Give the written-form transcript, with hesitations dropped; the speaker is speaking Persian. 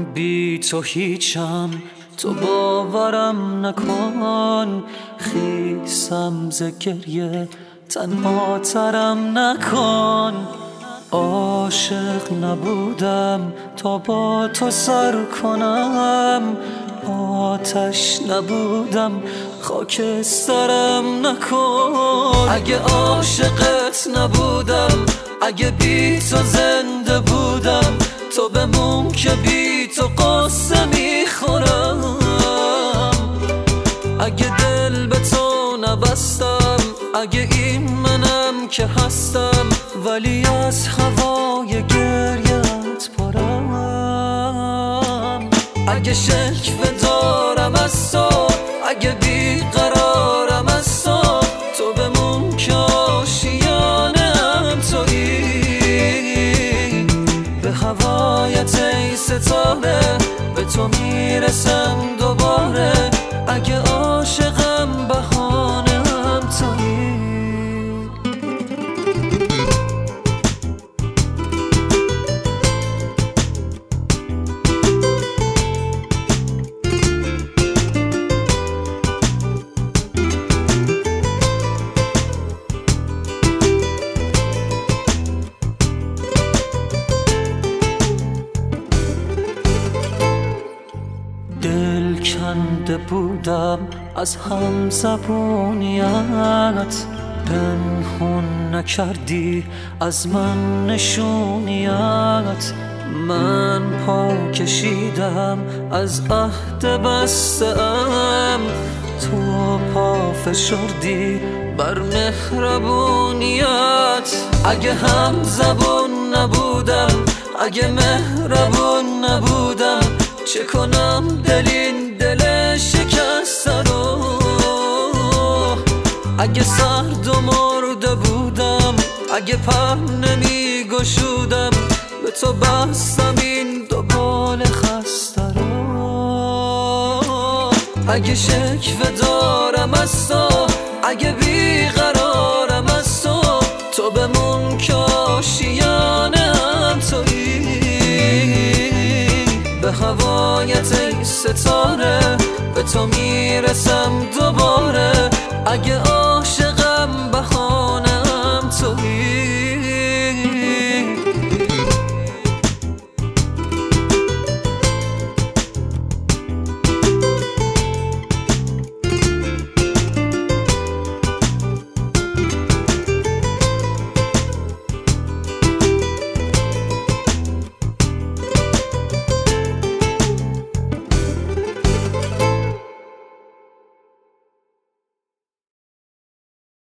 بی تو هیچم، تو باورم نکن. خیسم ز گریه تنها ترم نکن. عاشق نبودم تا با تو سر کنم، آتش نبودم خاکسترم نکن. اگه عاشقت نبودم، اگه بی تو زنده بودم، تو بمون که بی تو قصه میخورم. اگه دل به تو نبستم، اگه این منم که هستم، ولی از هوای گریت پرم. اگه شکوه دارم از تو، اگه بیقرارم از تو، تو بمون که آشیانم تویی. به هوایت ای ستاره، به تو میرسم دوباره. اگه عاشقم بهانه‌ام تویی. دل کنده بودم از هم زبونیت، پنهون نکردی از من نشونیت. من پا کشیدم از عهد بسته‌ام، تو پا فشردی بر مهربونیت. اگه هم زبون نبودم، اگه مهربون نبودم، چه کنم دل این دل شکسته رو. اگه سرد و مرده بودم، اگه پر نمی گشودم، به تو بستم این دو بال خسته رو. اگه شکوه دارم از تو، اگه بیقرارم از تو، تو بمون که آشیانه‌ام تویی. به هوایت ای ستاره، به تو میرسم دوباره. اگه